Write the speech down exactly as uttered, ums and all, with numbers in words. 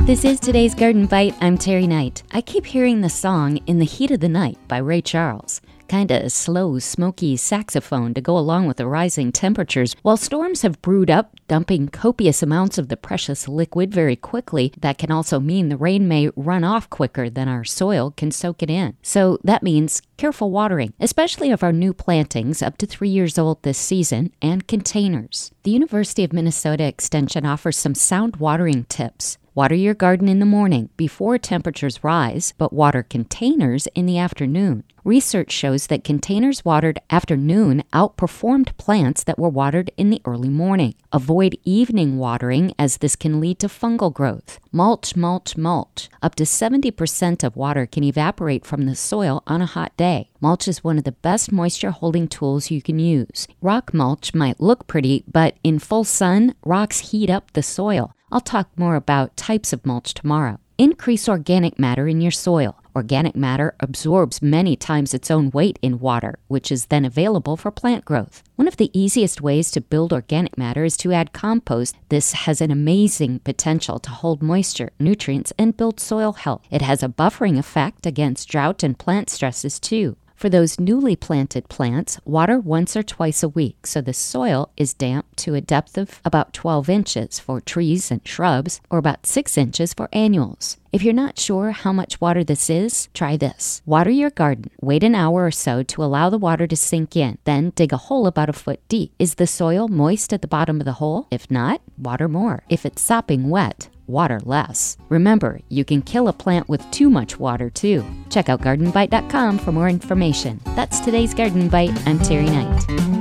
This is today's Garden Bite. I'm Terry Knight. I keep hearing the song In the Heat of the Night by Ray Charles. Kinda slow, smoky saxophone to go along with the rising temperatures. While storms have brewed up, dumping copious amounts of the precious liquid very quickly, that can also mean the rain may run off quicker than our soil can soak it in. So that means careful watering, especially of our new plantings up to three years old this season, and containers. The University of Minnesota Extension offers some sound watering tips. Water your garden in the morning before temperatures rise, but water containers in the afternoon. Research shows that containers watered after noon outperformed plants that were watered in the early morning. Avoid evening watering as this can lead to fungal growth. Mulch, mulch, mulch. Up to seventy percent of water can evaporate from the soil on a hot day. Mulch is one of the best moisture-holding tools you can use. Rock mulch might look pretty, but in full sun, rocks heat up the soil. I'll talk more about types of mulch tomorrow. Increase organic matter in your soil. Organic matter absorbs many times its own weight in water, which is then available for plant growth. One of the easiest ways to build organic matter is to add compost. This has an amazing potential to hold moisture, nutrients, and build soil health. It has a buffering effect against drought and plant stresses too. For those newly planted plants, water once or twice a week so the soil is damp to a depth of about twelve inches for trees and shrubs, or about six inches for annuals. If you're not sure how much water this is, try this. Water your garden. Wait an hour or so to allow the water to sink in. Then dig a hole about a foot deep. Is the soil moist at the bottom of the hole? If not, water more. If it's sopping wet, water less. Remember, you can kill a plant with too much water too. Check out garden bite dot com for more information. That's today's Garden Bite. I'm Terry Knight.